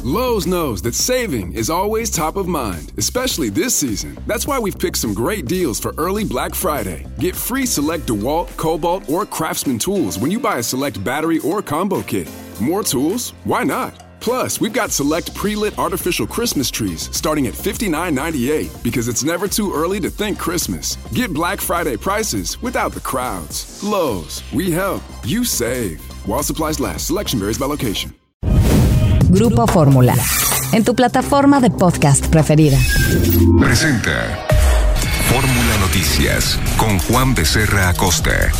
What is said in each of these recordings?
Lowe's knows that saving is always top of mind, especially this season. That's why we've picked some great deals for early Black Friday. Get free select DeWalt, Cobalt, or Craftsman tools when you buy a select battery or combo kit. More tools? Why not? Plus, we've got select pre-lit artificial Christmas trees starting at $59.98 because it's never too early to think Christmas. Get Black Friday prices without the crowds. Lowe's, we help, you save. While supplies last, selection varies by location. Grupo Fórmula, en tu plataforma de podcast preferida. Presenta Fórmula Noticias con Juan Becerra Acosta.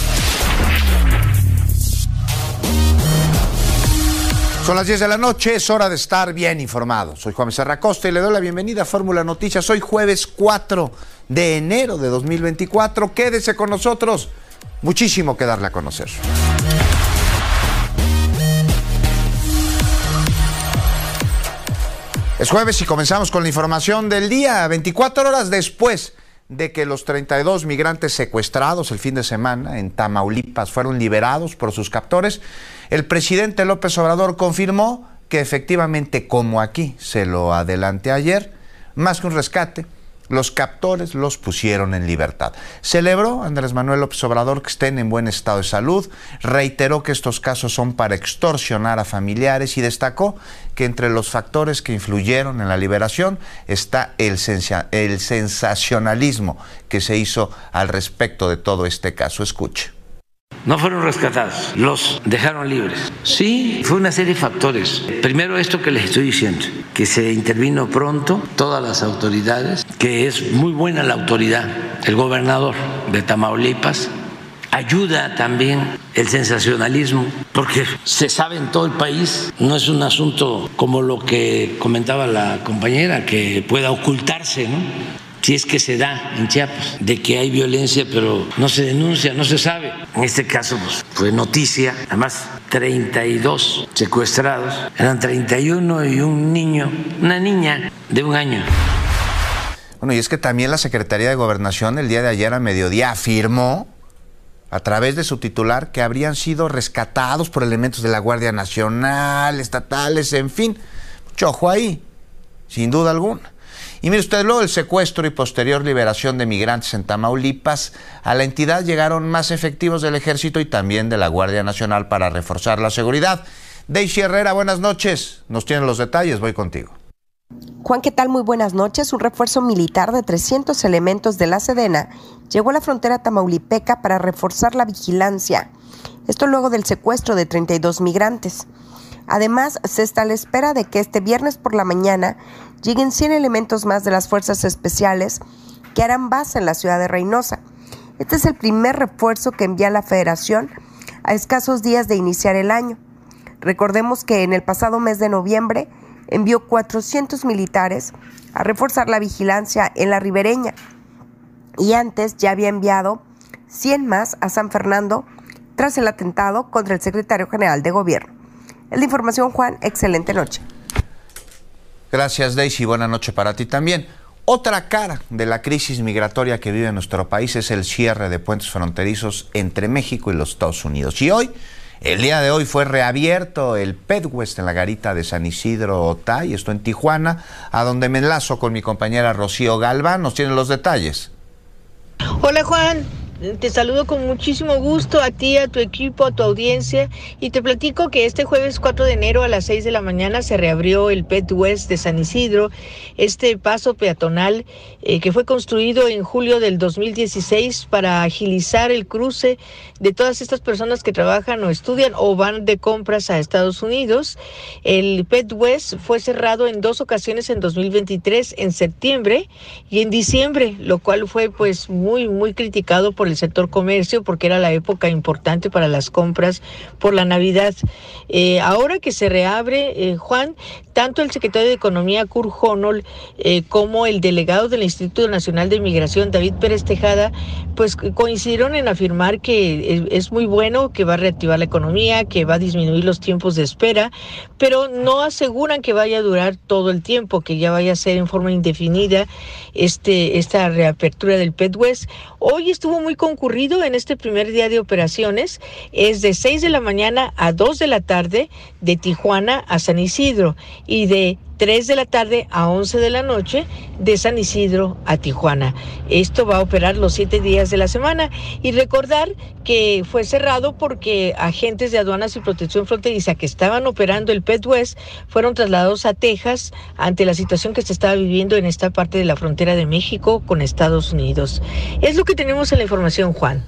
Son las 10 de la noche, es hora de estar bien informado. Soy Juan Becerra Acosta y le doy la bienvenida a Fórmula Noticias. Hoy jueves 4 de enero de 2024. Quédese con nosotros, muchísimo que darle a conocer. Es jueves y comenzamos con la información del día. 24 horas después de que los 32 migrantes secuestrados el fin de semana en Tamaulipas fueron liberados por sus captores, el presidente López Obrador confirmó que efectivamente, como aquí se lo adelanté ayer, más que un rescate, los captores los pusieron en libertad. Celebró Andrés Manuel López Obrador que estén en buen estado de salud, reiteró que estos casos son para extorsionar a familiares y destacó que entre los factores que influyeron en la liberación está el sensacionalismo que se hizo al respecto de todo este caso. Escuche. No fueron rescatados, los dejaron libres. Sí, fue una serie de factores. Primero esto que les estoy diciendo, que se intervino pronto, todas las autoridades, que es muy buena la autoridad, el gobernador de Tamaulipas. Ayuda también el sensacionalismo, porque se sabe en todo el país, no es un asunto como lo que comentaba la compañera, que pueda ocultarse, ¿no? Si es que se da en Chiapas, de que hay violencia, pero no se denuncia, no se sabe. En este caso pues, fue noticia, además 32 secuestrados, eran 31 y un niño, una niña de 1 año. Bueno, y es que también la Secretaría de Gobernación el día de ayer a mediodía afirmó a través de su titular que habrían sido rescatados por elementos de la Guardia Nacional, estatales, en fin. Mucho ojo ahí, sin duda alguna. Y mire usted, luego del secuestro y posterior liberación de migrantes en Tamaulipas, a la entidad llegaron más efectivos del Ejército y también de la Guardia Nacional para reforzar la seguridad. Daisy Herrera, buenas noches. Nos tienen los detalles, voy contigo. Juan, ¿qué tal? Muy buenas noches. Un refuerzo militar de 300 elementos de la Sedena llegó a la frontera tamaulipeca para reforzar la vigilancia. Esto luego del secuestro de 32 migrantes. Además, se está a la espera de que este viernes por la mañana lleguen 100 elementos más de las fuerzas especiales que harán base en la ciudad de Reynosa. Este es el primer refuerzo que envía la Federación a escasos días de iniciar el año. Recordemos que en el pasado mes de noviembre envió 400 militares a reforzar la vigilancia en la ribereña y antes ya había enviado 100 más a San Fernando tras el atentado contra el secretario general de gobierno. Es la información, Juan. Excelente noche. Gracias, Daisy. Buena noche para ti también. Otra cara de la crisis migratoria que vive nuestro país es el cierre de puentes fronterizos entre México y los Estados Unidos. Y hoy, el día de hoy, fue reabierto el PetWest en la garita de San Isidro Otay, esto en Tijuana, a donde me enlazo con mi compañera Rocío Galván. Nos tienen los detalles. Hola, Juan. Te saludo con muchísimo gusto a ti, a tu equipo, a tu audiencia y te platico que este jueves 4 de enero a las 6 de la mañana se reabrió el PetWest de San Isidro, este paso peatonal que fue construido en julio del 2016 para agilizar el cruce de todas estas personas que trabajan o estudian o van de compras a Estados Unidos. El PetWest fue cerrado en 2 ocasiones en 2023, en septiembre y en diciembre, lo cual fue pues muy criticado por el sector comercio porque era la época importante para las compras por la Navidad. Ahora que se reabre, Juan, tanto el secretario de Economía, Kurt Honnold, como el delegado del Instituto Nacional de Migración, David Pérez Tejada, pues coincidieron en afirmar que es muy bueno, que va a reactivar la economía, que va a disminuir los tiempos de espera, pero no aseguran que vaya a durar todo el tiempo, que ya vaya a ser en forma indefinida esta reapertura del PetWest. Hoy estuvo muy concurrido en este primer día de operaciones es de 6 de la mañana a 2 de la tarde de Tijuana a San Isidro y de 3 de la tarde a 11 de la noche de San Isidro a Tijuana. Esto va a operar los 7 días de la semana y recordar que fue cerrado porque agentes de aduanas y protección fronteriza que estaban operando el Pet West fueron trasladados a Texas ante la situación que se estaba viviendo en esta parte de la frontera de México con Estados Unidos. Es lo que tenemos en la información, Juan.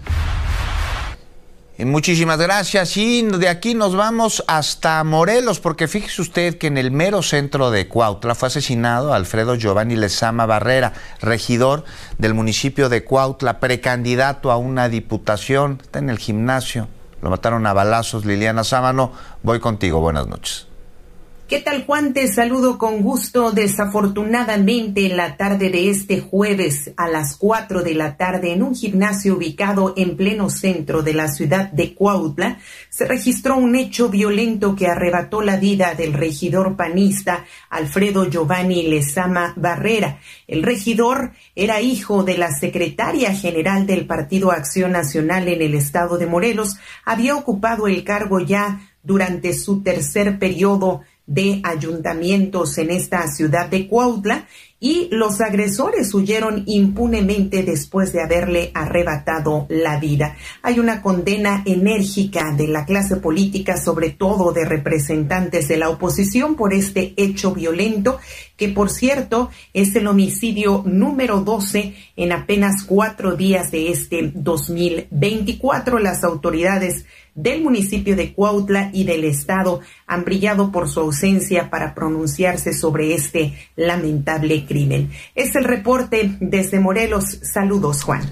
Muchísimas gracias. Y de aquí nos vamos hasta Morelos, porque fíjese usted que en el mero centro de Cuautla fue asesinado Alfredo Giovanni Lezama Barrera, regidor del municipio de Cuautla, precandidato a una diputación. Está en el gimnasio. Lo mataron a balazos. Liliana Sámano, voy contigo. Buenas noches. ¿Qué tal, Juan? Te saludo con gusto. Desafortunadamente, en la tarde de este jueves a las 4 de la tarde, en un gimnasio ubicado en pleno centro de la ciudad de Cuautla, se registró un hecho violento que arrebató la vida del regidor panista Alfredo Giovanni Lezama Barrera. El regidor era hijo de la secretaria general del Partido Acción Nacional en el estado de Morelos. Había ocupado el cargo ya durante su tercer periodo de ayuntamientos en esta ciudad de Cuautla, y los agresores huyeron impunemente después de haberle arrebatado la vida. Hay una condena enérgica de la clase política, sobre todo de representantes de la oposición, por este hecho violento, que por cierto es el homicidio número 12 en apenas 4 días de este 2024. Las autoridades del municipio de Cuautla y del estado han brillado por su ausencia para pronunciarse sobre este lamentable crimen. Es el reporte desde Morelos. Saludos, Juan.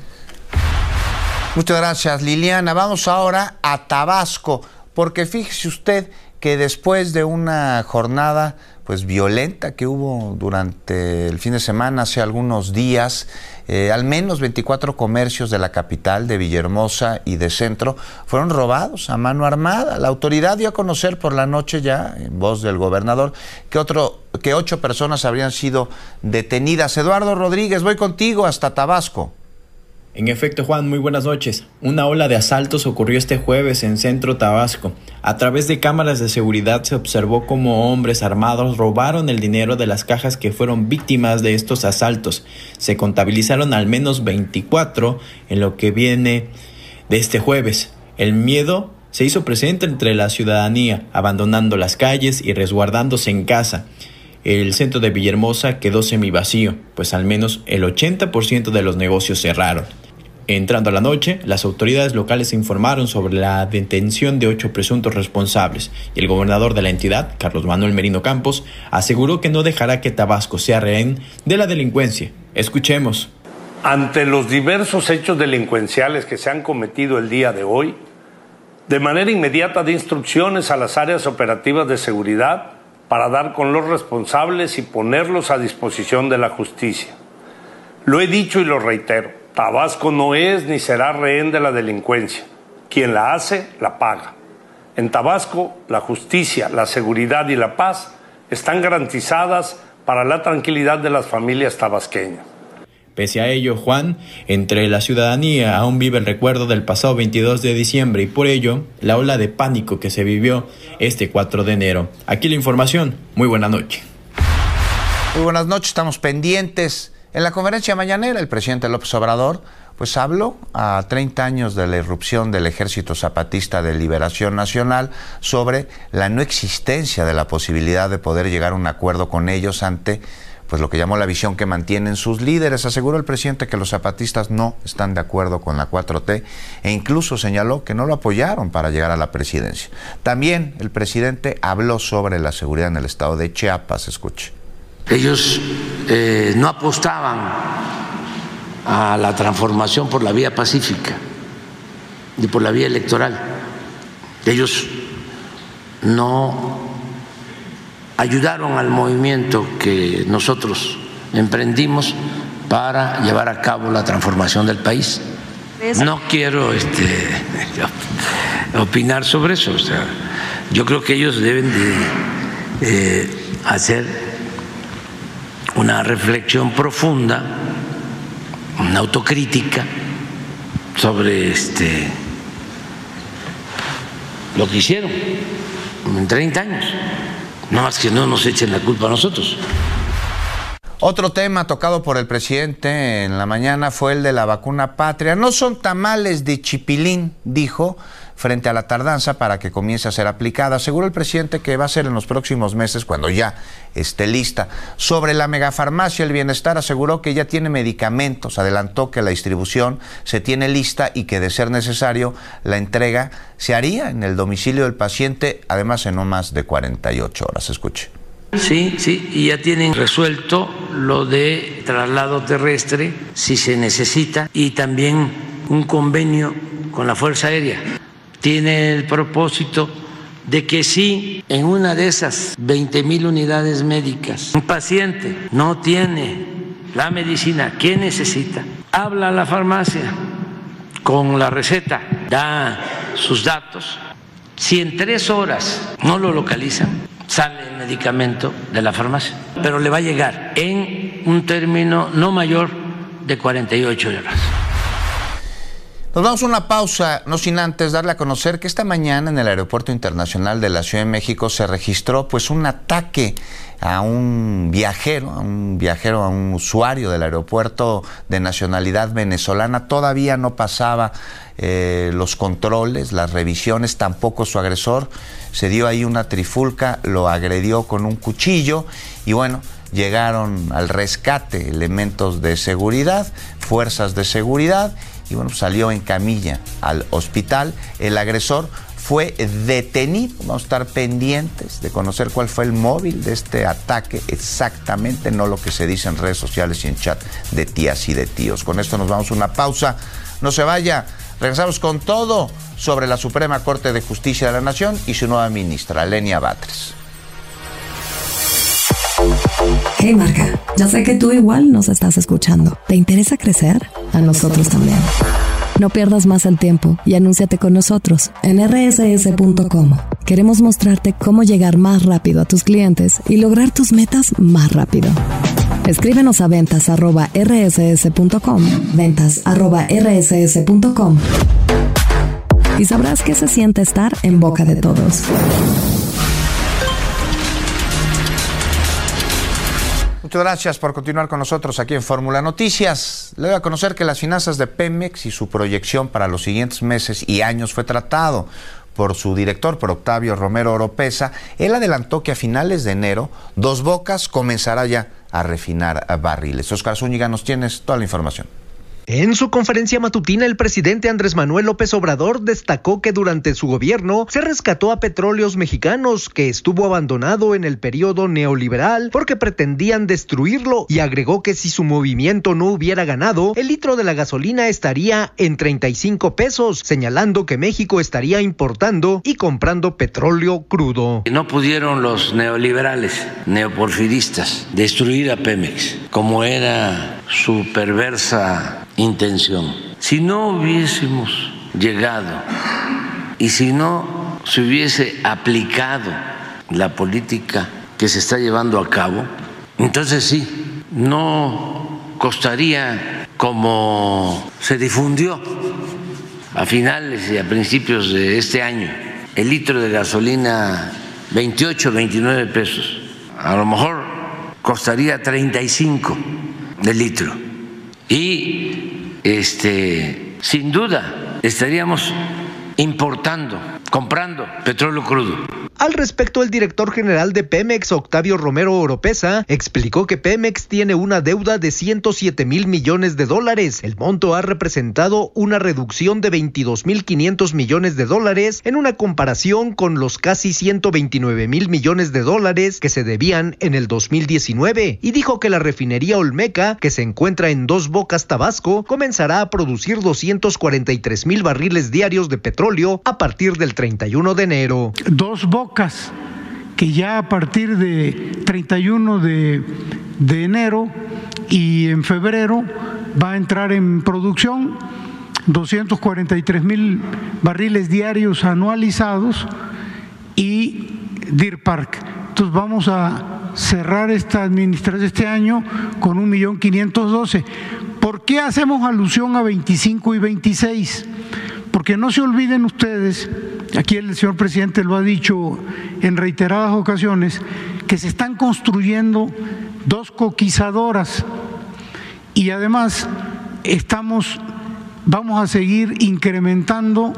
Muchas gracias, Liliana. Vamos ahora a Tabasco, porque fíjese usted que después de una jornada pues violenta que hubo durante el fin de semana, hace algunos días, al menos 24 comercios de la capital, de Villahermosa y de Centro, fueron robados a mano armada. La autoridad dio a conocer por la noche ya, en voz del gobernador, que 8 personas habrían sido detenidas. Eduardo Rodríguez, voy contigo hasta Tabasco. En efecto, Juan, muy buenas noches. Una ola de asaltos ocurrió este jueves en Centro Tabasco. A través de cámaras de seguridad se observó cómo hombres armados robaron el dinero de las cajas que fueron víctimas de estos asaltos. Se contabilizaron al menos 24 en lo que viene de este jueves. El miedo se hizo presente entre la ciudadanía, abandonando las calles y resguardándose en casa. El centro de Villahermosa quedó semivacío, pues al menos el 80% de los negocios cerraron. Entrando a la noche, las autoridades locales informaron sobre la detención de 8 presuntos responsables y el gobernador de la entidad, Carlos Manuel Merino Campos, aseguró que no dejará que Tabasco sea rehén de la delincuencia. Escuchemos. Ante los diversos hechos delincuenciales que se han cometido el día de hoy, de manera inmediata de instrucciones a las áreas operativas de seguridad para dar con los responsables y ponerlos a disposición de la justicia. Lo he dicho y lo reitero. Tabasco no es ni será rehén de la delincuencia. Quien la hace, la paga. En Tabasco, la justicia, la seguridad y la paz están garantizadas para la tranquilidad de las familias tabasqueñas. Pese a ello, Juan, entre la ciudadanía aún vive el recuerdo del pasado 22 de diciembre y por ello, la ola de pánico que se vivió este 4 de enero. Aquí la información. Muy buena noche. Muy buenas noches, estamos pendientes. En la conferencia mañanera, el presidente López Obrador pues habló a 30 años de la irrupción del Ejército Zapatista de Liberación Nacional sobre la no existencia de la posibilidad de poder llegar a un acuerdo con ellos ante pues lo que llamó la visión que mantienen sus líderes. Aseguró el presidente que los zapatistas no están de acuerdo con la 4T e incluso señaló que no lo apoyaron para llegar a la presidencia. También el presidente habló sobre la seguridad en el estado de Chiapas. Escuche. Ellos no apostaban a la transformación por la vía pacífica y por la vía electoral. Ellos no ayudaron al movimiento que nosotros emprendimos para llevar a cabo la transformación del país. No quiero opinar sobre eso. O sea, yo creo que ellos deben de hacer una reflexión profunda, una autocrítica sobre lo que hicieron en 30 años. No más que no nos echen la culpa a nosotros. Otro tema tocado por el presidente en la mañana fue el de la vacuna patria. No son tamales de chipilín, dijo, frente a la tardanza para que comience a ser aplicada. Aseguró el presidente que va a ser en los próximos meses cuando ya esté lista. Sobre la megafarmacia El Bienestar, aseguró que ya tiene medicamentos. Adelantó que la distribución se tiene lista y que de ser necesario la entrega se haría en el domicilio del paciente, además en no más de 48 horas. Escuche. Sí, y ya tienen resuelto lo de traslado terrestre, si se necesita, y también un convenio con la Fuerza Aérea. Tiene el propósito de que si en una de esas 20,000 unidades médicas un paciente no tiene la medicina que necesita, habla a la farmacia con la receta, da sus datos. Si en 3 horas no lo localizan, sale el medicamento de la farmacia, pero le va a llegar en un término no mayor de 48 horas. Nos vamos a una pausa, no sin antes darle a conocer que esta mañana en el Aeropuerto Internacional de la Ciudad de México se registró un ataque a un viajero, a un usuario del aeropuerto de nacionalidad venezolana. Todavía no pasaba los controles, las revisiones, tampoco su agresor. Se dio ahí una trifulca, lo agredió con un cuchillo y bueno, llegaron al rescate elementos de seguridad, fuerzas de seguridad, y bueno, salió en camilla al hospital. El agresor fue detenido. Vamos a estar pendientes de conocer cuál fue el móvil de este ataque exactamente, no lo que se dice en redes sociales y en chat de tías y de tíos. Con esto nos vamos a una pausa. No se vaya. Regresamos con todo sobre la Suprema Corte de Justicia de la Nación y su nueva ministra, Lenia Batres. Hey Marca, ya sé que tú igual nos estás escuchando. ¿Te interesa crecer? A nosotros también. No pierdas más el tiempo y anúnciate con nosotros en rss.com. Queremos mostrarte cómo llegar más rápido a tus clientes y lograr tus metas más rápido. Escríbenos a ventas@rss.com, ventas@rss.com, y sabrás qué se siente estar en boca de todos. Muchas gracias por continuar con nosotros aquí en Fórmula Noticias. Le doy a conocer que las finanzas de Pemex y su proyección para los siguientes meses y años fue tratado por su director, por Octavio Romero Oropesa. Él adelantó que a finales de enero, Dos Bocas comenzará ya a refinar barriles. Oscar Zúñiga, nos tienes toda la información. En su conferencia matutina, el presidente Andrés Manuel López Obrador destacó que durante su gobierno se rescató a Petróleos Mexicanos, que estuvo abandonado en el periodo neoliberal porque pretendían destruirlo, y agregó que si su movimiento no hubiera ganado, el litro de la gasolina estaría en 35 pesos, señalando que México estaría importando y comprando petróleo crudo. No pudieron los neoliberales, neoporfiristas, destruir a Pemex, como era su perversa intención. Si no hubiésemos llegado y si no se hubiese aplicado la política que se está llevando a cabo, entonces sí, no costaría como se difundió a finales y a principios de este año el litro de gasolina 28, 29 pesos. A lo mejor costaría 35 del litro. Y sin duda estaríamos importando, comprando petróleo crudo. Al respecto, el director general de Pemex, Octavio Romero Oropesa, explicó que Pemex tiene una deuda de 107,000 millones de dólares. El monto ha representado una reducción de 22,500 millones de dólares en una comparación con los casi 129,000 millones de dólares que se debían en el 2019, y dijo que la refinería Olmeca, que se encuentra en Dos Bocas, Tabasco, comenzará a producir 243,000 barriles diarios de petróleo a partir del 31 de enero. Dos Bocas, que ya a partir de 31 de enero y en febrero va a entrar en producción 243,000 barriles diarios anualizados, y Deer Park. Entonces vamos a cerrar esta administración este año con 1,512,000. ¿Por qué hacemos alusión a 25 y 26? Porque no se olviden ustedes, aquí el señor presidente lo ha dicho en reiteradas ocasiones, que se están construyendo 2 coquizadoras y además vamos a seguir incrementando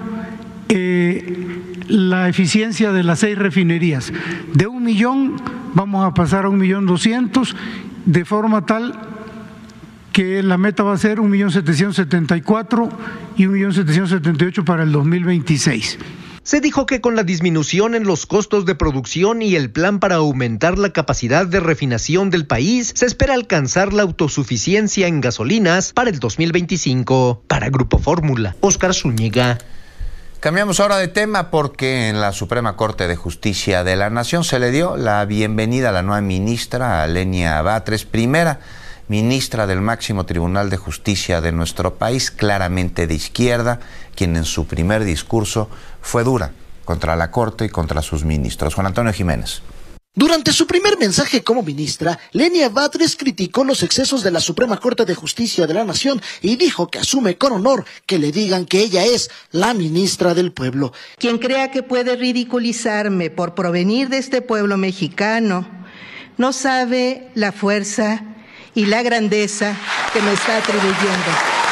la eficiencia de las 6 refinerías. De 1 millón vamos a pasar a 1.200.000, de forma tal que la meta va a ser 1.774.000 y 1.778.000 para el 2026. Se dijo que con la disminución en los costos de producción y el plan para aumentar la capacidad de refinación del país, se espera alcanzar la autosuficiencia en gasolinas para el 2025. Para Grupo Fórmula, Óscar Zúñiga. Cambiamos ahora de tema porque en la Suprema Corte de Justicia de la Nación se le dio la bienvenida a la nueva ministra, Lenia Batres, primera ministra del máximo Tribunal de Justicia de nuestro país, claramente de izquierda, quien en su primer discurso fue dura contra la Corte y contra sus ministros. Juan Antonio Jiménez. Durante su primer mensaje como ministra, Lenia Batres criticó los excesos de la Suprema Corte de Justicia de la Nación y dijo que asume con honor que le digan que ella es la ministra del pueblo. Quien crea que puede ridiculizarme por provenir de este pueblo mexicano, no sabe la fuerza y la grandeza que me está atribuyendo.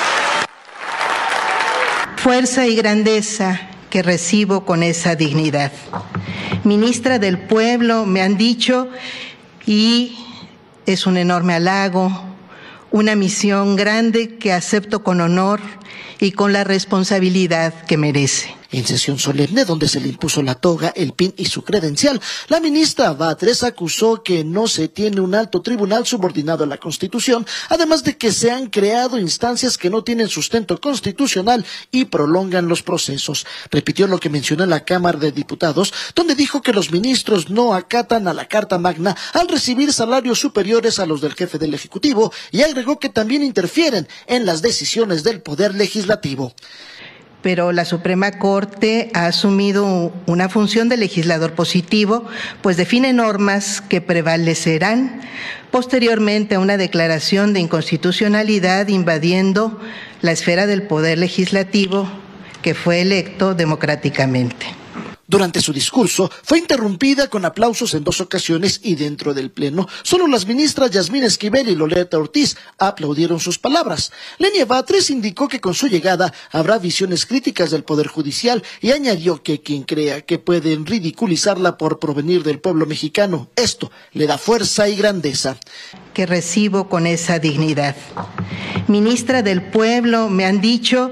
Fuerza y grandeza que recibo con esa dignidad. Ministra del pueblo, me han dicho, y es un enorme halago, una misión grande que acepto con honor y con la responsabilidad que merece. En sesión solemne donde se le impuso la toga, el PIN y su credencial, la ministra Batres acusó que no se tiene un alto tribunal subordinado a la Constitución, además de que se han creado instancias que no tienen sustento constitucional y prolongan los procesos. Repitió lo que mencionó en la Cámara de Diputados, donde dijo que los ministros no acatan a la Carta Magna al recibir salarios superiores a los del jefe del Ejecutivo, y agregó que también interfieren en las decisiones del Poder Legislativo. Pero la Suprema Corte ha asumido una función de legislador positivo, pues define normas que prevalecerán posteriormente a una declaración de inconstitucionalidad invadiendo la esfera del Poder Legislativo que fue electo democráticamente. Durante su discurso fue interrumpida con aplausos en 2 ocasiones y dentro del Pleno, solo las ministras Yasmín Esquivel y Loleta Ortiz aplaudieron sus palabras. Lenia Batres indicó que con su llegada habrá visiones críticas del Poder Judicial y añadió que quien crea que pueden ridiculizarla por provenir del pueblo mexicano, esto le da fuerza y grandeza. Que recibo con esa dignidad. Ministra del pueblo, me han dicho,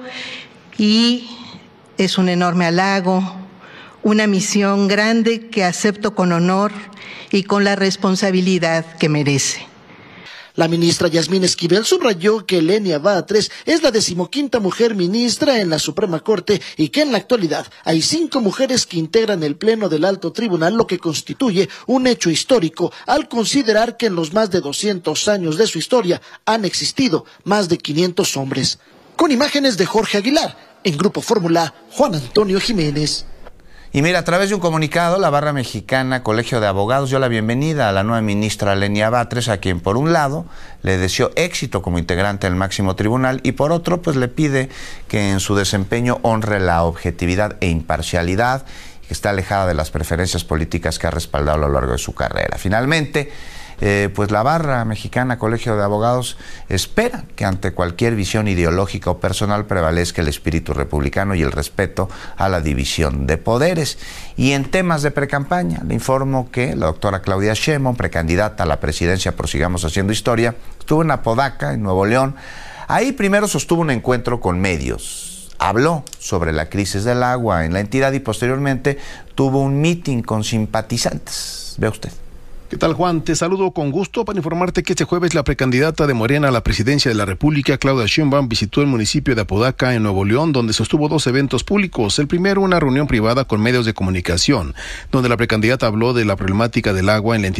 y es un enorme halago, una misión grande que acepto con honor y con la responsabilidad que merece. La ministra Yasmín Esquivel subrayó que Lenia Batres es la 15ª mujer ministra en la Suprema Corte y que en la actualidad hay 5 mujeres que integran el Pleno del Alto Tribunal, lo que constituye un hecho histórico al considerar que en los más de 200 años de su historia han existido más de 500 hombres. Con imágenes de Jorge Aguilar, en Grupo Fórmula, Juan Antonio Jiménez. Y mira, a través de un comunicado, la Barra Mexicana Colegio de Abogados dio la bienvenida a la nueva ministra Lenia Batres, a quien por un lado le deseó éxito como integrante del máximo tribunal y por otro pues le pide que en su desempeño honre la objetividad e imparcialidad y que está alejada de las preferencias políticas que ha respaldado a lo largo de su carrera. Finalmente, pues la Barra Mexicana Colegio de Abogados espera que ante cualquier visión ideológica o personal prevalezca el espíritu republicano y el respeto a la división de poderes. Y en temas de precampaña, le informo que la doctora Claudia Sheinbaum, precandidata a la presidencia por Sigamos Haciendo Historia, estuvo en Apodaca, en Nuevo León. Ahí primero sostuvo un encuentro con medios. Habló sobre la crisis del agua en la entidad y posteriormente tuvo un mitin con simpatizantes. Vea usted. ¿Qué tal, Juan? Te saludo con gusto para informarte que este jueves la precandidata de Morena a la presidencia de la República, Claudia Sheinbaum, visitó el municipio de Apodaca, en Nuevo León, donde sostuvo 2 eventos públicos. El primero, una reunión privada con medios de comunicación, donde la precandidata habló de la problemática del agua en la entidad.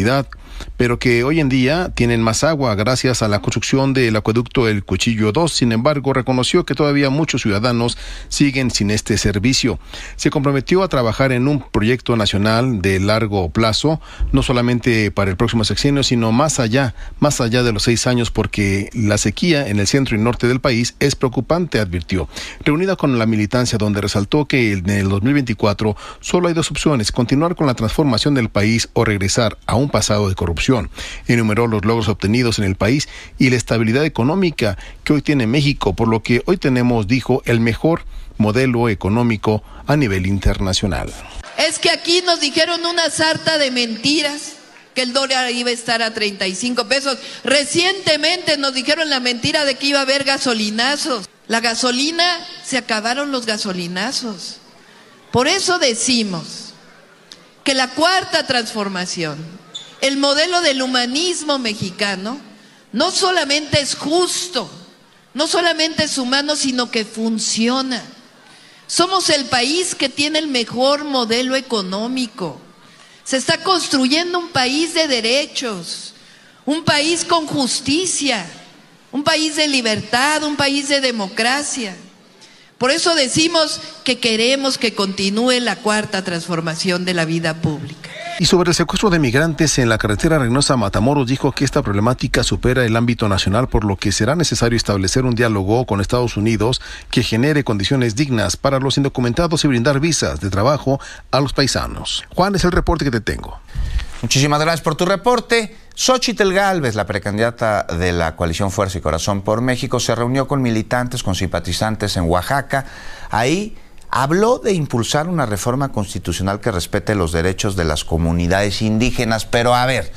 pero que hoy en día tienen más agua gracias a la construcción del acueducto El Cuchillo 2. Sin embargo, reconoció que todavía muchos ciudadanos siguen sin este servicio. Se comprometió a trabajar en un proyecto nacional de largo plazo, no solamente para el próximo sexenio, sino más allá de los 6 años, porque la sequía en el centro y norte del país es preocupante, advirtió. Reunida con la militancia, donde resaltó que en el 2024 solo hay 2 opciones: continuar con la transformación del país o regresar a un pasado de corrupción. Enumeró los logros obtenidos en el país y la estabilidad económica que hoy tiene México, por lo que hoy tenemos, dijo, el mejor modelo económico a nivel internacional. Es que aquí nos dijeron una sarta de mentiras, que el dólar iba a estar a 35 pesos. Recientemente nos dijeron la mentira de que iba a haber gasolinazos. La gasolina, se acabaron los gasolinazos. Por eso decimos que la cuarta transformación, el modelo del humanismo mexicano, no solamente es justo, no solamente es humano, sino que funciona. Somos el país que tiene el mejor modelo económico. Se está construyendo un país de derechos, un país con justicia, un país de libertad, un país de democracia. Por eso decimos que queremos que continúe la cuarta transformación de la vida pública. Y sobre el secuestro de migrantes en la carretera Reynosa-Matamoros, dijo que esta problemática supera el ámbito nacional, por lo que será necesario establecer un diálogo con Estados Unidos que genere condiciones dignas para los indocumentados y brindar visas de trabajo a los paisanos. Juan, es el reporte que te tengo. Muchísimas gracias por tu reporte. Xóchitl Gálvez, la precandidata de la coalición Fuerza y Corazón por México, se reunió con militantes, con simpatizantes en Oaxaca. Ahí habló de impulsar una reforma constitucional que respete los derechos de las comunidades indígenas. Pero a ver,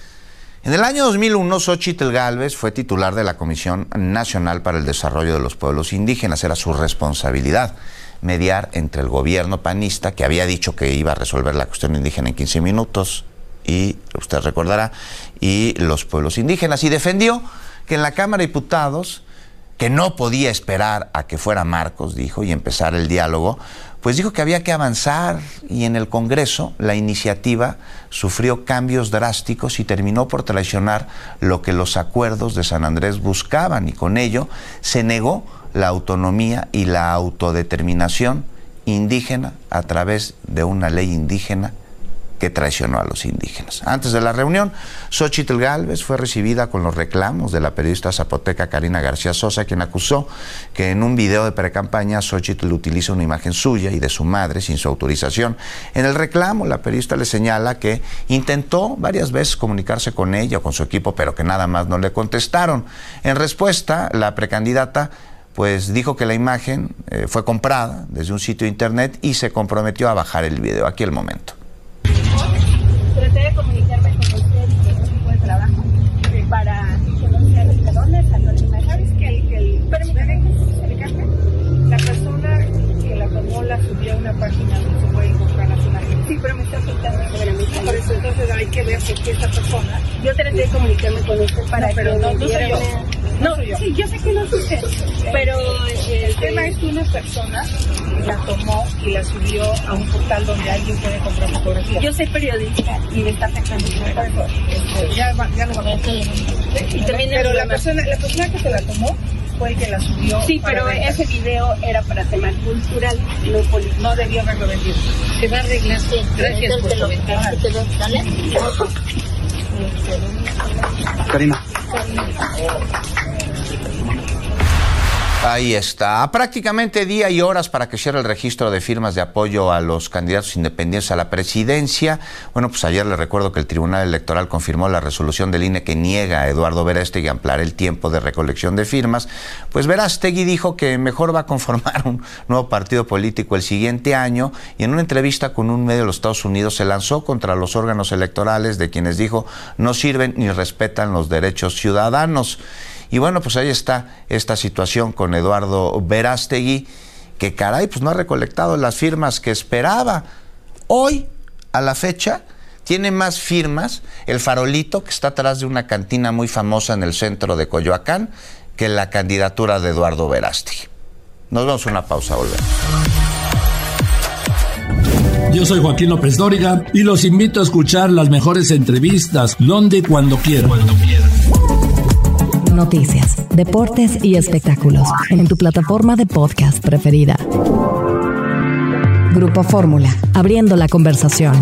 en el año 2001, Xóchitl Gálvez fue titular de la Comisión Nacional para el Desarrollo de los Pueblos Indígenas. Era su responsabilidad mediar entre el gobierno panista, que había dicho que iba a resolver la cuestión indígena en 15 minutos, y usted recordará, y los pueblos indígenas. Y defendió que en la Cámara de Diputados, que no podía esperar a que fuera Marcos, dijo, y empezar el diálogo, pues dijo que había que avanzar, y en el Congreso la iniciativa sufrió cambios drásticos y terminó por traicionar lo que los acuerdos de San Andrés buscaban, y con ello se negó la autonomía y la autodeterminación indígena a través de una ley indígena que traicionó a los indígenas. Antes de la reunión, Xóchitl Gálvez fue recibida con los reclamos de la periodista zapoteca Karina García Sosa, quien acusó que en un video de precampaña Xóchitl utiliza una imagen suya y de su madre sin su autorización. En el reclamo, la periodista le señala que intentó varias veces comunicarse con ella o con su equipo, pero que nada más no le contestaron. En respuesta, la precandidata pues dijo que la imagen fue comprada desde un sitio de internet y se comprometió a bajar el video. Aquí el momento. Traté de comunicarme con usted y con el equipo de trabajo para conocer de dónde salió la imagen. ¿Sabes que la persona que la tomó la subió a una página donde se puede encontrar las imágenes? Sí, pero me está faltando sobre mí. Por eso entonces hay que ver por qué esta persona. Yo traté de comunicarme con usted para que no soy yo. No, sí, yo sé que no es usted, pero el tema es que una persona la tomó y la subió a un portal donde alguien puede comprar fotografías. Yo soy periodista y me está afectando su trabajo. Ya lo van a hacer. Pero la persona que se la tomó fue el que la subió. Sí, pero ese video era para temas cultural, no político. No debió haberlo vendido. Se va a arreglar. Sí, gracias por tu ventaja. Karina. Ahí está. A prácticamente día y horas para que cierre el registro de firmas de apoyo a los candidatos independientes a la presidencia. Bueno, pues ayer les recuerdo que el Tribunal Electoral confirmó la resolución del INE que niega a Eduardo Verástegui ampliar el tiempo de recolección de firmas. Pues Verástegui dijo que mejor va a conformar un nuevo partido político el siguiente año, y en una entrevista con un medio de los Estados Unidos se lanzó contra los órganos electorales, de quienes dijo no sirven ni respetan los derechos ciudadanos. Y bueno, pues ahí está esta situación con Eduardo Verástegui, que caray, pues no ha recolectado las firmas que esperaba. Hoy, a la fecha, tiene más firmas el farolito que está atrás de una cantina muy famosa en el centro de Coyoacán que la candidatura de Eduardo Verástegui. Nos vamos a una pausa, volvemos. Yo soy Joaquín López Dóriga y los invito a escuchar las mejores entrevistas donde y cuando quieran. Noticias, deportes y espectáculos en tu plataforma de podcast preferida. Grupo Fórmula, abriendo la conversación.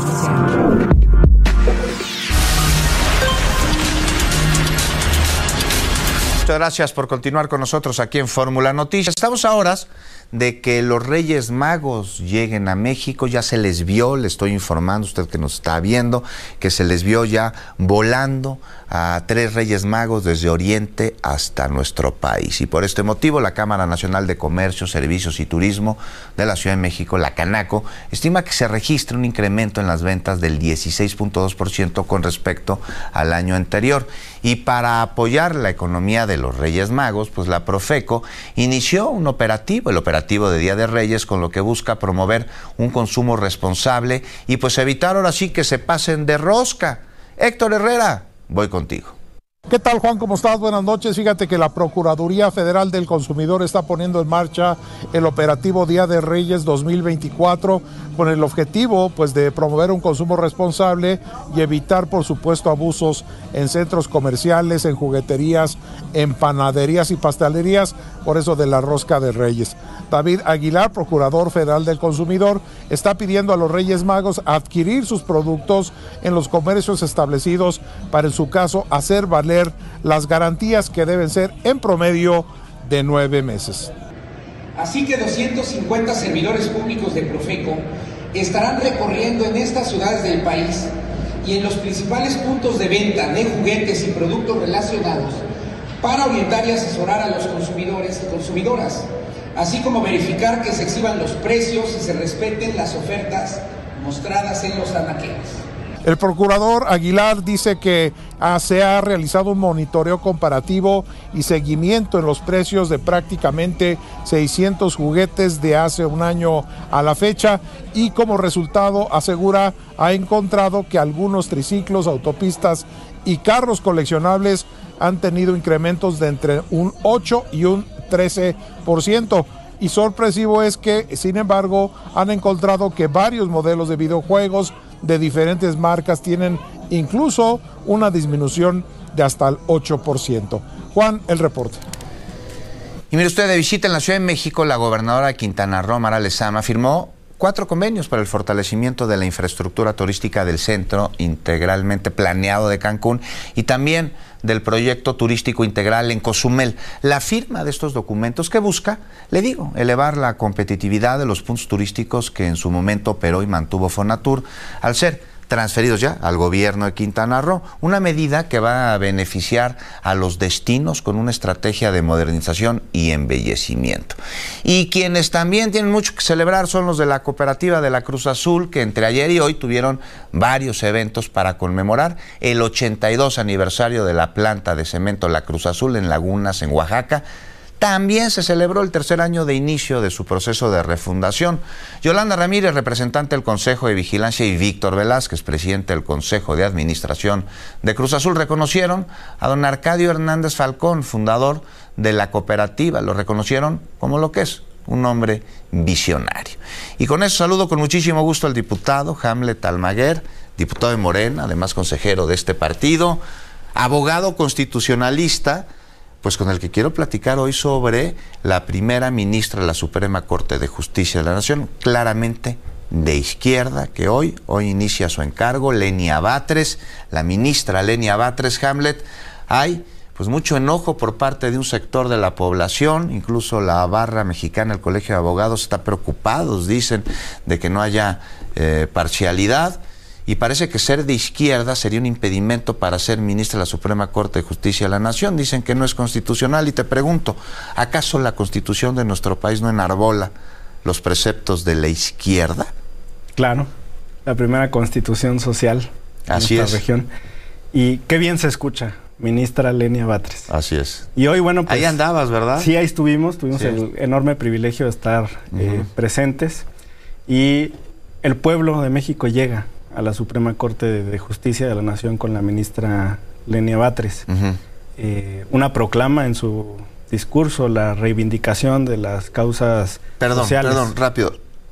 Muchas gracias por continuar con nosotros aquí en Fórmula Noticias. Estamos a horas de que los Reyes Magos lleguen a México. Ya se les vio, le estoy informando, usted que nos está viendo, que se les vio ya volando a 3 Reyes Magos desde Oriente hasta nuestro país. Y por este motivo, la Cámara Nacional de Comercio, Servicios y Turismo de la Ciudad de México, la Canaco, estima que se registre un incremento en las ventas del 16.2% con respecto al año anterior. Y para apoyar la economía de los Reyes Magos, pues la Profeco inició un operativo, el operativo de Día de Reyes, con lo que busca promover un consumo responsable y pues evitar ahora sí que se pasen de rosca. Héctor Herrera, voy contigo. ¿Qué tal, Juan? ¿Cómo estás? Buenas noches. Fíjate que la Procuraduría Federal del Consumidor está poniendo en marcha el operativo Día de Reyes 2024 con el objetivo pues de promover un consumo responsable y evitar, por supuesto, abusos en centros comerciales, en jugueterías, en panaderías y pastelerías, por eso de la rosca de Reyes. David Aguilar, Procurador Federal del Consumidor, está pidiendo a los Reyes Magos adquirir sus productos en los comercios establecidos para, en su caso, hacer valer las garantías que deben ser en promedio de 9 meses. Así que 250 servidores públicos de Profeco estarán recorriendo en estas ciudades del país y en los principales puntos de venta de juguetes y productos relacionados para orientar y asesorar a los consumidores y consumidoras, así como verificar que se exhiban los precios y se respeten las ofertas mostradas en los anaqueles. El procurador Aguilar dice que se ha realizado un monitoreo comparativo y seguimiento en los precios de prácticamente 600 juguetes de hace un año a la fecha y como resultado, asegura, ha encontrado que algunos triciclos, autopistas y carros coleccionables han tenido incrementos de entre un 8 y un 13%. Y sorpresivo es que, sin embargo, han encontrado que varios modelos de videojuegos de diferentes marcas tienen incluso una disminución de hasta el 8%. Juan, el reporte. Y mire usted, de visita en la Ciudad de México, la gobernadora de Quintana Roo, Mara Lezama, firmó 4 convenios para el fortalecimiento de la infraestructura turística del centro integralmente planeado de Cancún y también del proyecto turístico integral en Cozumel. La firma de estos documentos que busca, le digo, elevar la competitividad de los puntos turísticos que en su momento operó y mantuvo Fonatur, al ser transferidos ya al gobierno de Quintana Roo, una medida que va a beneficiar a los destinos con una estrategia de modernización y embellecimiento. Y quienes también tienen mucho que celebrar son los de la cooperativa de la Cruz Azul, que entre ayer y hoy tuvieron varios eventos para conmemorar el 82 aniversario de la planta de cemento La Cruz Azul en Lagunas, en Oaxaca. También se celebró el 3er año de inicio de su proceso de refundación. Yolanda Ramírez, representante del Consejo de Vigilancia, y Víctor Velázquez, presidente del Consejo de Administración de Cruz Azul, reconocieron a don Arcadio Hernández Falcón, fundador de la cooperativa. Lo reconocieron como lo que es, un hombre visionario. Y con eso saludo con muchísimo gusto al diputado Hamlet Almaguer, diputado de Morena, además consejero de este partido, abogado constitucionalista, pues con el que quiero platicar hoy sobre la primera ministra de la Suprema Corte de Justicia de la Nación, claramente de izquierda, que hoy inicia su encargo, Lenia Batres, la ministra Lenia Batres. Hamlet, hay pues mucho enojo por parte de un sector de la población, incluso la barra mexicana, el Colegio de Abogados, está preocupados, dicen, de que no haya parcialidad. Y parece que ser de izquierda sería un impedimento para ser ministra de la Suprema Corte de Justicia de la Nación. Dicen que no es constitucional y te pregunto, ¿acaso la Constitución de nuestro país no enarbola los preceptos de la izquierda? Claro, la primera constitución social de nuestra región. Y qué bien se escucha, ministra Lenia Batres. Así es. Y hoy, bueno, pues... Ahí andabas, ¿verdad? Sí, ahí tuvimos el enorme privilegio de estar presentes. Y el pueblo de México llega a la Suprema Corte de Justicia de la Nación con la ministra Lenia Batres. Una proclama en su discurso la reivindicación de las causas sociales. Perdón, rápido.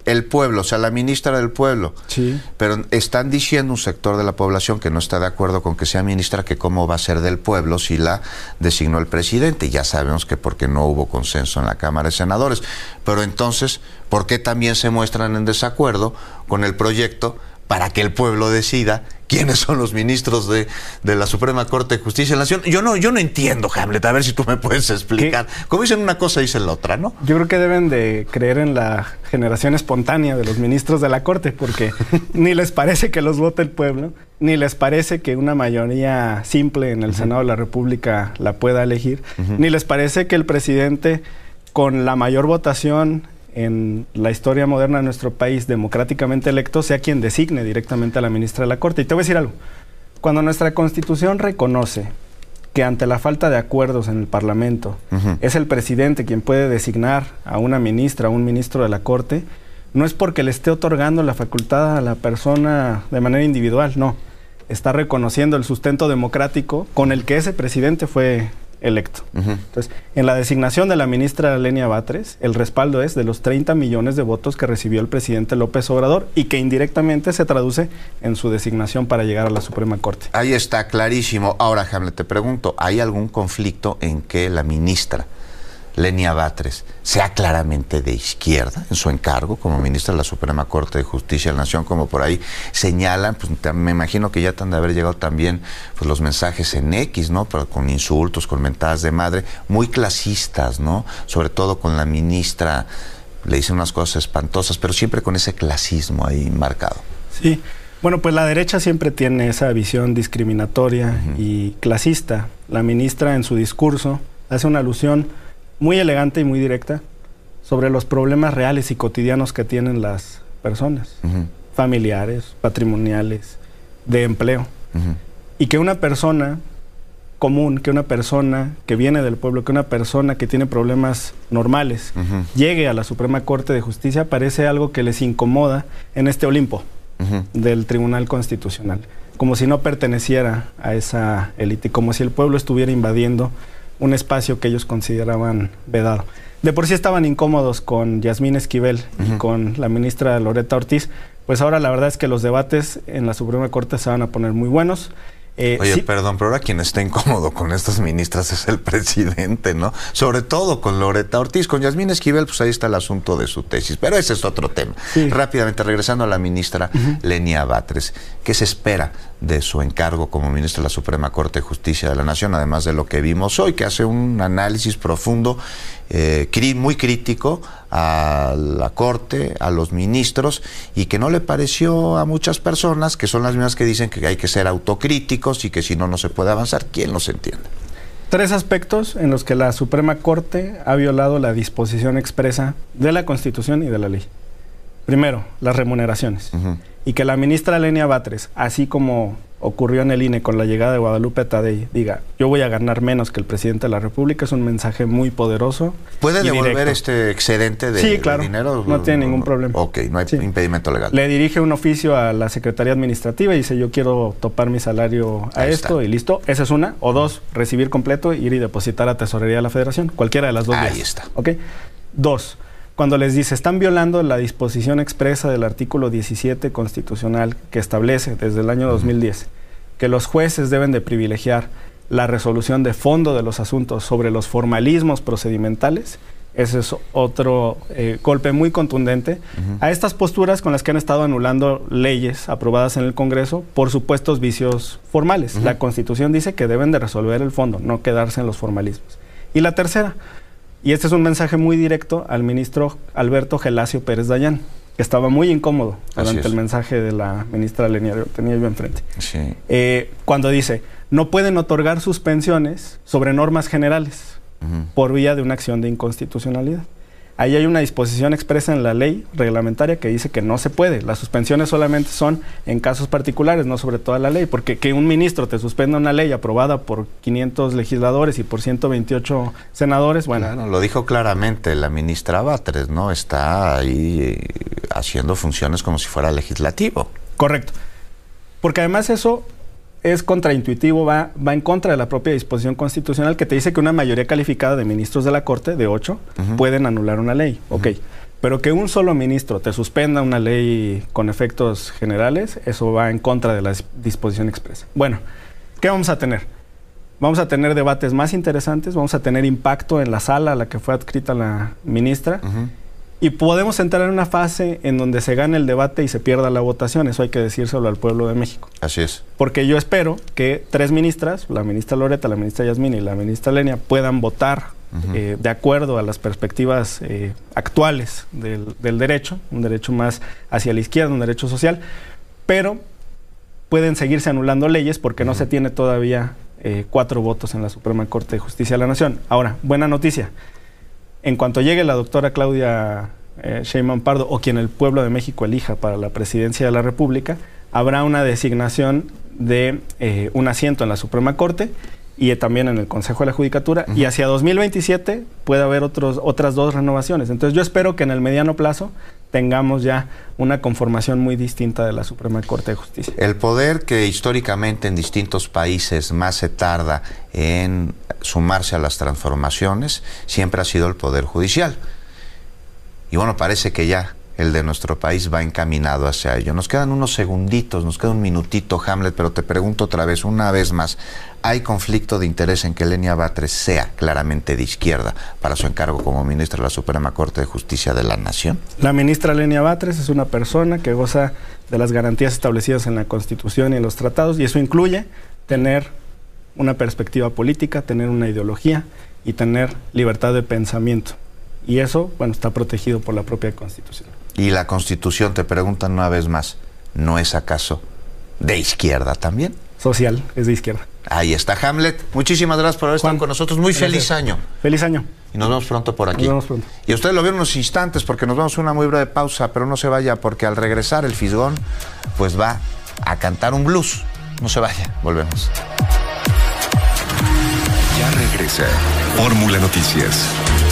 el pueblo, o sea, la ministra del pueblo. Sí. Pero están diciendo un sector de la población que no está de acuerdo con que sea ministra, que cómo va a ser del pueblo si la designó el presidente. Y ya sabemos que porque no hubo consenso en la Cámara de Senadores. Pero entonces, ¿por qué también se muestran en desacuerdo con el proyecto para que el pueblo decida quiénes son los ministros de la Suprema Corte de Justicia de la Nación? Yo no entiendo, Hamlet, a ver si tú me puedes explicar. Como dicen una cosa, dicen la otra, ¿no? Yo creo que deben de creer en la generación espontánea de los ministros de la Corte, porque ni les parece que los vote el pueblo, ni les parece que una mayoría simple en el Senado de la República la pueda elegir, ni les parece que el presidente, con la mayor votación en la historia moderna de nuestro país, democráticamente electo, sea quien designe directamente a la ministra de la Corte. Y te voy a decir algo. Cuando nuestra Constitución reconoce que ante la falta de acuerdos en el Parlamento es el presidente quien puede designar a una ministra, a un ministro de la Corte, no es porque le esté otorgando la facultad a la persona de manera individual, no. Está reconociendo el sustento democrático con el que ese presidente fue electo. Entonces, en la designación de la ministra Lenia Batres, el respaldo es de los 30 millones de votos que recibió el presidente López Obrador y que indirectamente se traduce en su designación para llegar a la Suprema Corte. Ahí está, clarísimo. Ahora, Hamlet, te pregunto, ¿hay algún conflicto en que la ministra Lenia Batres sea claramente de izquierda en su encargo como ministra de la Suprema Corte de Justicia de la Nación, como por ahí señalan? Pues me imagino que ya han de haber llegado también pues los mensajes en X, ¿no? Pero con insultos, con mentadas de madre, muy clasistas, ¿no? Sobre todo con la ministra, le dicen unas cosas espantosas, pero siempre con ese clasismo ahí marcado. Sí, bueno, pues la derecha siempre tiene esa visión discriminatoria y clasista. La ministra en su discurso hace una alusión muy elegante y muy directa sobre los problemas reales y cotidianos que tienen las personas, familiares, patrimoniales, de empleo. Y que una persona común, que una persona que viene del pueblo, que una persona que tiene problemas normales, llegue a la Suprema Corte de Justicia, parece algo que les incomoda en este Olimpo del Tribunal Constitucional, como si no perteneciera a esa élite, como si el pueblo estuviera invadiendo un espacio que ellos consideraban vedado. De por sí estaban incómodos con Yasmín Esquivel y con la ministra Loretta Ortiz, pues ahora la verdad es que los debates en la Suprema Corte se van a poner muy buenos. Oye, sí. Perdón, pero ahora quien está incómodo con estas ministras es el presidente, ¿no? Sobre todo con Loretta Ortiz. Con Yasmín Esquivel, pues ahí está el asunto de su tesis, pero ese es otro tema. Sí. Rápidamente, regresando a la ministra Lenia Batres, ¿qué se espera de su encargo como ministra de la Suprema Corte de Justicia de la Nación, además de lo que vimos hoy, que hace un análisis profundo, muy crítico a la Corte, a los ministros, y que no le pareció a muchas personas, que son las mismas que dicen que hay que ser autocríticos y que si no, no se puede avanzar? ¿Quién los entiende? 3 aspectos en los que la Suprema Corte ha violado la disposición expresa de la Constitución y de la ley. Primero, las remuneraciones. Y que la ministra Lenia Batres, así como ocurrió en el INE con la llegada de Guadalupe Tadei, diga, yo voy a ganar menos que el presidente de la República, es un mensaje muy poderoso. ¿Puede devolver directo este excedente de dinero? No tiene ningún problema. Ok, no hay impedimento legal. Le dirige un oficio a la Secretaría Administrativa y dice, yo quiero topar mi salario a esto, y listo. Esa es una. O 2, recibir completo, ir y depositar a Tesorería de la Federación. Cualquiera de las dos vías. Ahí está. Ok. 2, cuando les dice, están violando la disposición expresa del artículo 17 constitucional que establece desde el año 2010 que los jueces deben de privilegiar la resolución de fondo de los asuntos sobre los formalismos procedimentales. Ese es otro golpe muy contundente a estas posturas con las que han estado anulando leyes aprobadas en el Congreso por supuestos vicios formales. La Constitución dice que deben de resolver el fondo, no quedarse en los formalismos. Y la tercera, y este es un mensaje muy directo al ministro Alberto Gelacio Pérez Dayán, que estaba muy incómodo durante el mensaje de la ministra Lenia, lo tenía yo enfrente. Sí. Cuando dice, no pueden otorgar suspensiones sobre normas generales por vía de una acción de inconstitucionalidad. Ahí hay una disposición expresa en la ley reglamentaria que dice que no se puede. Las suspensiones solamente son en casos particulares, no sobre toda la ley, porque que un ministro te suspenda una ley aprobada por 500 legisladores y por 128 senadores, bueno. Claro, lo dijo claramente la ministra Batres, ¿no? Está ahí haciendo funciones como si fuera legislativo. Correcto. Porque además eso es contraintuitivo, va en contra de la propia disposición constitucional que te dice que una mayoría calificada de ministros de la Corte, de 8, pueden anular una ley. Ok. Pero que un solo ministro te suspenda una ley con efectos generales, eso va en contra de la disposición expresa. Bueno, ¿qué vamos a tener? Vamos a tener debates más interesantes, vamos a tener impacto en la sala a la que fue adscrita la ministra, y podemos entrar en una fase en donde se gane el debate y se pierda la votación. Eso hay que decírselo al pueblo de México. Así es. Porque yo espero que 3 ministras, la ministra Loreta, la ministra Yasmín y la ministra Lenia, puedan votar de acuerdo a las perspectivas actuales del derecho, un derecho más hacia la izquierda, un derecho social, pero pueden seguirse anulando leyes porque no se tiene todavía 4 votos en la Suprema Corte de Justicia de la Nación. Ahora, buena noticia. En cuanto llegue la doctora Claudia Sheinbaum Pardo, o quien el pueblo de México elija para la presidencia de la República, habrá una designación de un asiento en la Suprema Corte y también en el Consejo de la Judicatura, y hacia 2027 puede haber otras 2 renovaciones. Entonces yo espero que en el mediano plazo tengamos ya una conformación muy distinta de la Suprema Corte de Justicia. El poder que históricamente en distintos países más se tarda en sumarse a las transformaciones siempre ha sido el poder judicial. Y bueno, parece que ya el de nuestro país va encaminado hacia ello. Nos quedan unos segunditos, nos queda un minutito, Hamlet, pero te pregunto otra vez, una vez más, ¿hay conflicto de interés en que Lenia Batres sea claramente de izquierda para su encargo como ministra de la Suprema Corte de Justicia de la Nación? La ministra Lenia Batres es una persona que goza de las garantías establecidas en la Constitución y en los tratados, y eso incluye tener una perspectiva política, tener una ideología y tener libertad de pensamiento. Y eso, bueno, está protegido por la propia Constitución. Y la Constitución, te preguntan una vez más, ¿no es acaso de izquierda también? Social, es de izquierda. Ahí está, Hamlet. Muchísimas gracias por haber estado con nosotros. Muy feliz año. Feliz año. Y nos vemos pronto por aquí. Nos vemos pronto. Y ustedes lo vieron unos instantes porque nos vamos a una muy breve pausa, pero no se vaya porque al regresar el Fisgón pues va a cantar un blues. No se vaya, volvemos. Ya regresa Fórmula Noticias.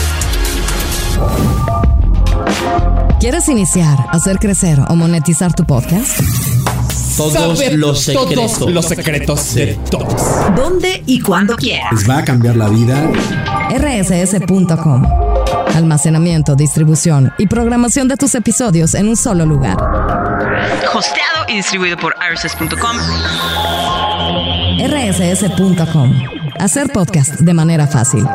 ¿Quieres iniciar, hacer crecer o monetizar tu podcast? Todos los secretos de todos. ¿Dónde y cuándo quieras? ¿Les va a cambiar la vida? rss.com. Almacenamiento, distribución y programación de tus episodios en un solo lugar. Hosteado y distribuido por rss.com. rss.com. Hacer podcast de manera fácil.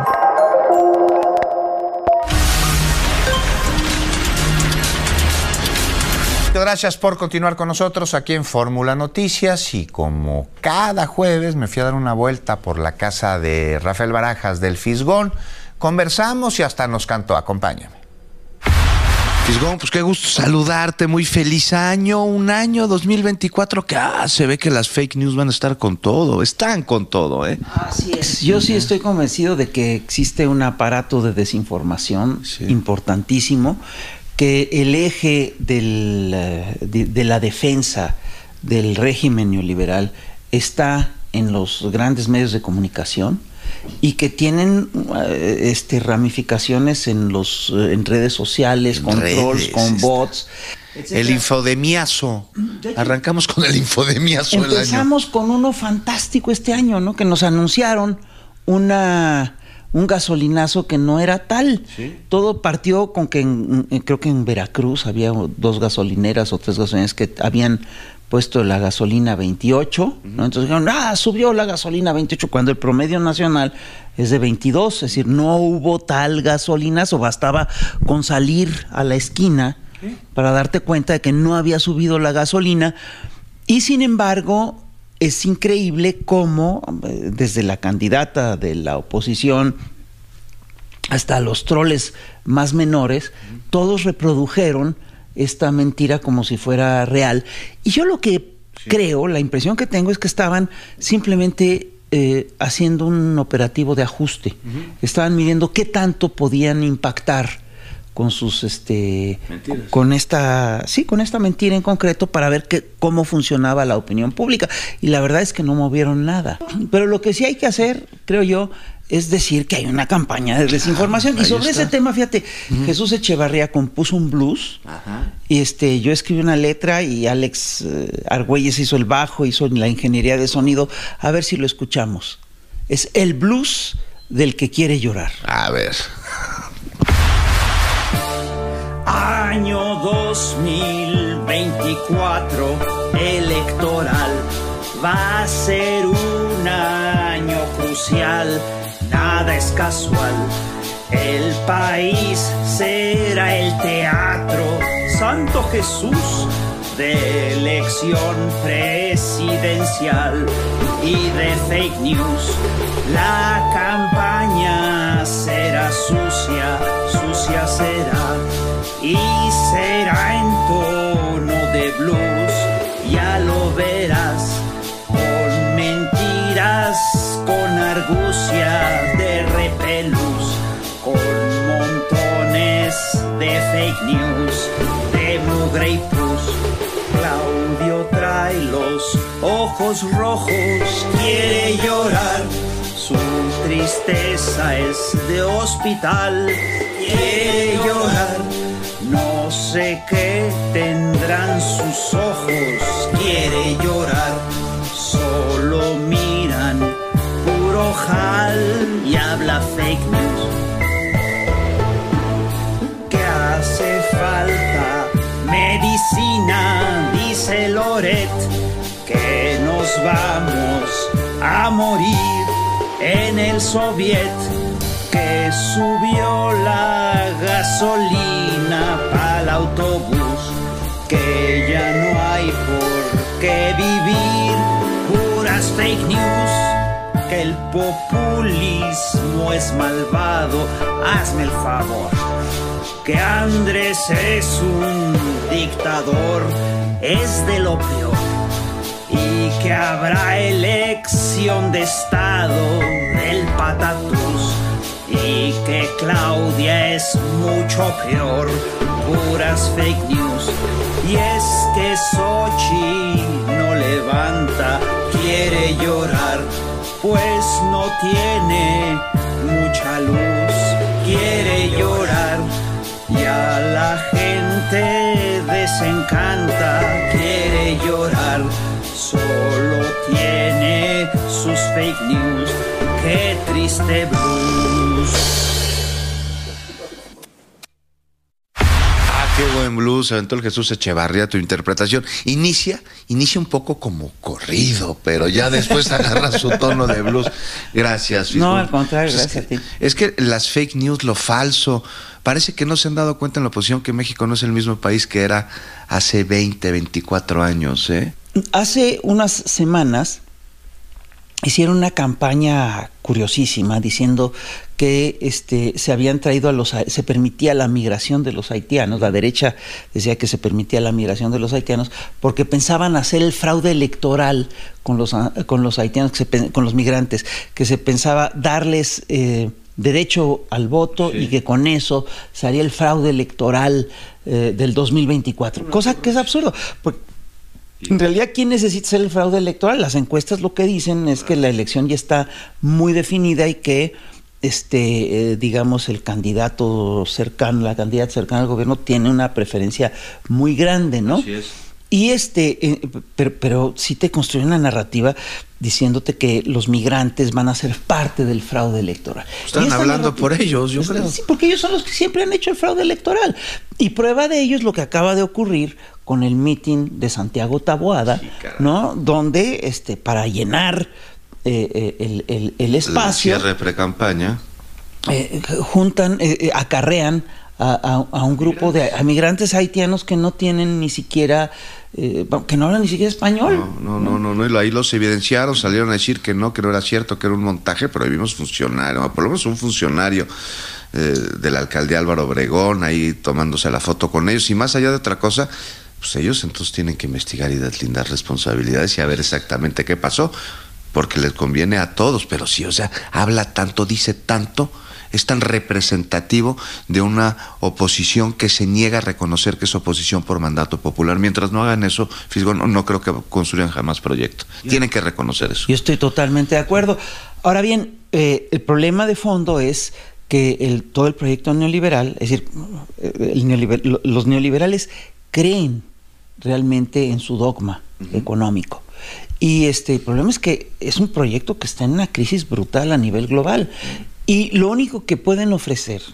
Gracias por continuar con nosotros aquí en Fórmula Noticias, y como cada jueves me fui a dar una vuelta por la casa de Rafael Barajas del Fisgón, conversamos y hasta nos cantó. Acompáñame. Fisgón, pues qué gusto saludarte, muy feliz año, un año 2024 que se ve que las fake news van a estar con todo, están con todo, ¿eh? Así es, yo sí estoy convencido de que existe un aparato de desinformación importantísimo, que el eje de la defensa del régimen neoliberal está en los grandes medios de comunicación y que tienen ramificaciones en redes sociales, con trolls, con bots. El infodemiazo. Arrancamos con el infodemiazo del año. Empezamos con uno fantástico este año, ¿no? Que nos anunciaron un gasolinazo que no era tal. ¿Sí? Todo partió con que creo que en Veracruz había 2 gasolineras o 3 gasolineras que habían puesto la gasolina 28, ¿no? Entonces dijeron, subió la gasolina 28, cuando el promedio nacional es de 22, es decir, no hubo tal gasolinazo, bastaba con salir a la esquina para darte cuenta de que no había subido la gasolina. Y sin embargo, es increíble cómo desde la candidata de la oposición hasta los troles más menores, todos reprodujeron esta mentira como si fuera real. Y yo lo que creo, la impresión que tengo es que estaban simplemente haciendo un operativo de ajuste. Estaban midiendo qué tanto podían impactar con sus con esta mentira en concreto para ver cómo funcionaba la opinión pública, y la verdad es que no movieron nada. Pero lo que sí hay que hacer, creo yo, es decir que hay una campaña de desinformación. Y sobre ese tema, fíjate, Jesús Echevarría compuso un blues. Y yo escribí una letra y Alex Argüelles hizo el bajo, hizo la ingeniería de sonido. A ver si lo escuchamos. Es el blues del que quiere llorar. A ver. Año 2024 electoral. Va a ser un año crucial, nada es casual. El país será el teatro, Santo Jesús, de elección presidencial y de fake news. La campaña será sucia, sucia será, y será en tono de blues, ya lo verás, con mentiras, con argucia de repelús, con montones de fake news, de mugre y pus. Claudio trae los ojos rojos, quiere llorar, su tristeza es de hospital, quiere llorar. No sé qué tendrán sus ojos, quiere llorar. Solo miran puro jal y habla fake news. ¿Qué hace falta? Medicina, dice Loret, que nos vamos a morir en el Soviet, que subió la gasolina para el autobús, que ya no hay por qué vivir, puras fake news, que el populismo es malvado, hazme el favor, que Andrés es un dictador, es de lo peor, y que habrá elección de estado del patatús, y que Claudia es mucho peor, puras fake news. Y es que Xochitl no levanta, quiere llorar, pues no tiene mucha luz, quiere llorar, y a la gente desencanta, quiere llorar, solo tiene sus fake news, qué triste blues. Qué buen blues, se aventó el Jesús Echevarría, tu interpretación. Inicia un poco como corrido, pero ya después agarra su tono de blues. Gracias, Fisgón. No, al contrario, gracias a ti. Es que las fake news, lo falso, parece que no se han dado cuenta en la oposición que México no es el mismo país que era hace 20, 24 años, ¿eh? Hace unas semanas hicieron una campaña curiosísima diciendo que se habían traído se permitía la migración de los haitianos. La derecha decía que se permitía la migración de los haitianos porque pensaban hacer el fraude electoral con los haitianos, con los migrantes, que se pensaba darles derecho al voto y que con eso se haría el fraude electoral del 2024, cosa que es absurdo. En realidad, ¿quién necesita hacer el fraude electoral? Las encuestas lo que dicen es que la elección ya está muy definida y que digamos, el candidato cercano, la candidata cercana al gobierno tiene una preferencia muy grande, ¿no? Así es. Y pero sí te construye una narrativa diciéndote que los migrantes van a ser parte del fraude electoral. Están hablando por ellos, yo creo. Sí, porque ellos son los que siempre han hecho el fraude electoral. Y prueba de ello es lo que acaba de ocurrir con el mitin de Santiago Taboada, sí, ¿no? Donde para llenar el espacio, el cierre pre-campaña, acarrean a un grupo de migrantes haitianos que no tienen ni siquiera que no hablan ni siquiera español. No, y ahí los evidenciaron, salieron a decir que no era cierto, que era un montaje, pero ahí vimos funcionario, por lo menos un funcionario de la alcaldía Álvaro Obregón ahí tomándose la foto con ellos, y más allá de otra cosa, pues ellos entonces tienen que investigar y deslindar responsabilidades y a ver exactamente qué pasó, porque les conviene a todos, pero sí, o sea, habla tanto, dice tanto, es tan representativo de una oposición que se niega a reconocer que es oposición por mandato popular. Mientras no hagan eso, Fisgón, no creo que construyan jamás proyecto. Tienen que reconocer eso. Yo estoy totalmente de acuerdo. Ahora bien, el problema de fondo es que todo el proyecto neoliberal, es decir, los neoliberales creen realmente en su dogma económico. Y el problema es que es un proyecto que está en una crisis brutal a nivel global. Y lo único que pueden ofrecer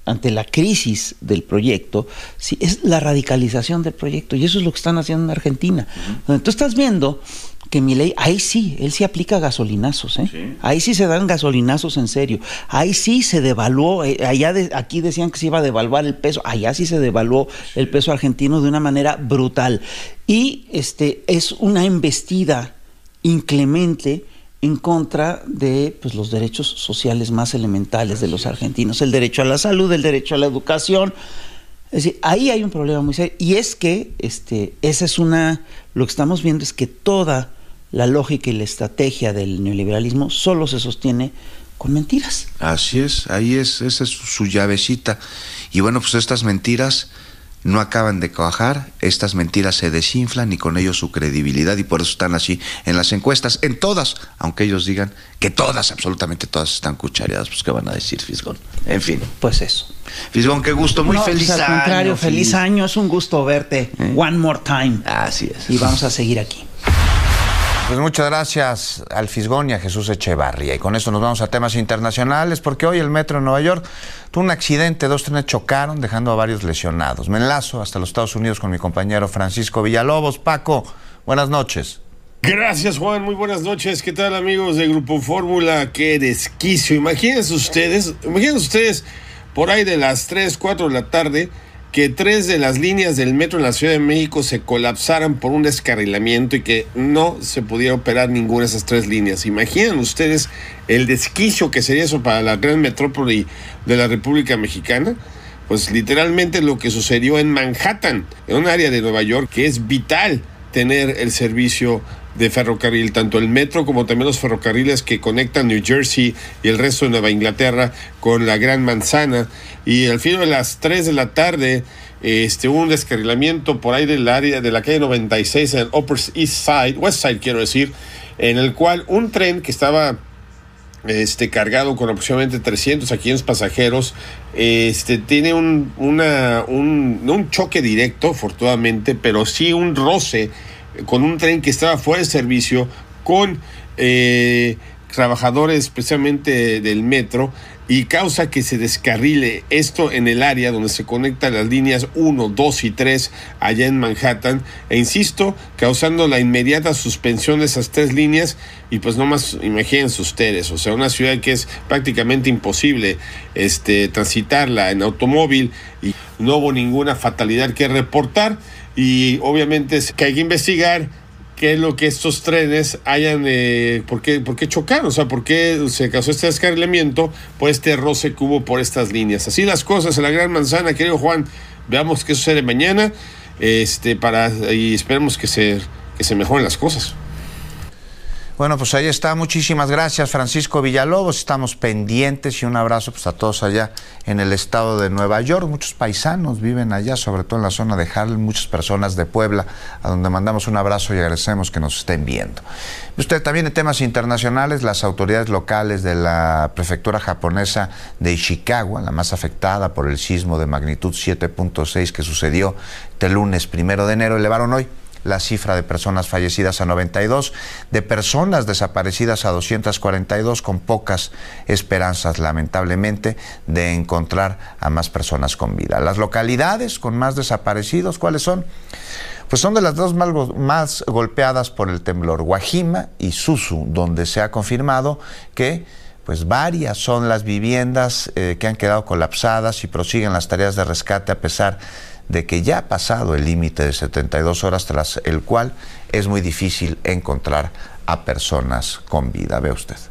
ante la crisis del proyecto, sí, es la radicalización del proyecto, y eso es lo que están haciendo en Argentina. Donde tú estás viendo que Milei, ahí sí, él sí aplica gasolinazos, ¿eh? Ahí sí se dan gasolinazos en serio, ahí sí se devaluó, aquí decían que se iba a devaluar el peso, allá sí se devaluó el peso argentino de una manera brutal, y es una embestida inclemente en contra de pues, los derechos sociales más elementales de los argentinos, el derecho a la salud, el derecho a la educación. Es decir, ahí hay un problema muy serio, y es que esa es lo que estamos viendo es que toda la lógica y la estrategia del neoliberalismo solo se sostiene con mentiras. Así es, esa es su llavecita. Y bueno, pues estas mentiras no acaban de cuajar, estas mentiras se desinflan y con ello su credibilidad, y por eso están así en las encuestas, en todas, aunque ellos digan que todas, absolutamente todas están cuchareadas, pues qué van a decir, Fisgón. En fin. Pues eso. Fisgón, qué gusto, muy feliz año. Al contrario, feliz año, es un gusto verte. One more time. Así es. Y vamos a seguir aquí. Pues muchas gracias al Fisgón y a Jesús Echevarría. Y con esto nos vamos a temas internacionales, porque hoy el metro de Nueva York tuvo un accidente, 2 trenes chocaron, dejando a varios lesionados. Me enlazo hasta los Estados Unidos con mi compañero Francisco Villalobos. Paco, buenas noches. Gracias, Juan, muy buenas noches. ¿Qué tal, amigos de Grupo Fórmula? Qué desquicio. Imagínense ustedes, por ahí de las 3, 4 de la tarde, que 3 de las líneas del metro en la Ciudad de México se colapsaran por un descarrilamiento y que no se pudiera operar ninguna de esas 3 líneas. Imaginan ustedes el desquicio que sería eso para la gran metrópoli de la República Mexicana. Pues literalmente lo que sucedió en Manhattan, en un área de Nueva York que es vital tener el servicio de ferrocarril, tanto el metro como también los ferrocarriles que conectan New Jersey y el resto de Nueva Inglaterra con la Gran Manzana. Y al filo de las 3 de la tarde hubo un descarrilamiento por ahí del área de la calle 96 en el West Side quiero decir, en el cual un tren que estaba cargado con aproximadamente 300 a 500 pasajeros, tiene no un choque directo, afortunadamente, pero sí un roce con un tren que estaba fuera de servicio con trabajadores especialmente del metro, y causa que se descarrile esto en el área donde se conectan las líneas 1, 2 y 3 allá en Manhattan, e insisto, causando la inmediata suspensión de esas 3 líneas. Y pues nomás imagínense ustedes, o sea, una ciudad que es prácticamente imposible transitarla en automóvil, y no hubo ninguna fatalidad que reportar. Y obviamente que hay que investigar qué es lo que estos trenes hayan, por qué chocaron, o sea, por qué se causó este descarrilamiento por este roce que hubo por estas líneas. Así las cosas en la Gran Manzana, querido Juan. Veamos qué sucede mañana, y esperemos que se mejoren las cosas. Bueno, pues ahí está. Muchísimas gracias, Francisco Villalobos. Estamos pendientes, y un abrazo pues a todos allá en el estado de Nueva York. Muchos paisanos viven allá, sobre todo en la zona de Harlem, muchas personas de Puebla, a donde mandamos un abrazo y agradecemos que nos estén viendo. Usted también en temas internacionales, las autoridades locales de la prefectura japonesa de Ishikawa, la más afectada por el sismo de magnitud 7.6 que sucedió este lunes 1 de enero, elevaron hoy la cifra de personas fallecidas a 92, de personas desaparecidas a 242, con pocas esperanzas, lamentablemente, de encontrar a más personas con vida. Las localidades con más desaparecidos, ¿cuáles son? Pues son de las dos más golpeadas por el temblor, Guajima y Suzu, donde se ha confirmado que pues varias son las viviendas que han quedado colapsadas, y prosiguen las tareas de rescate a pesar de que ya ha pasado el límite de 72 horas, tras el cual es muy difícil encontrar a personas con vida. Ve usted.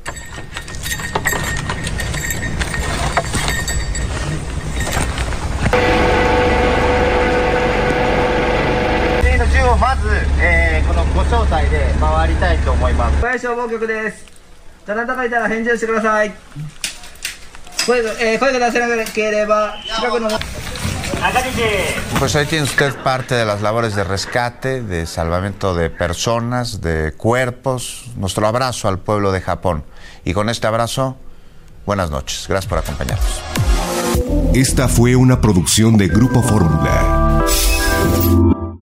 Pues ahí tiene usted parte de las labores de rescate, de salvamento de personas, de cuerpos. Nuestro abrazo al pueblo de Japón. Y con este abrazo, buenas noches. Gracias por acompañarnos. Esta fue una producción de Grupo Fórmula.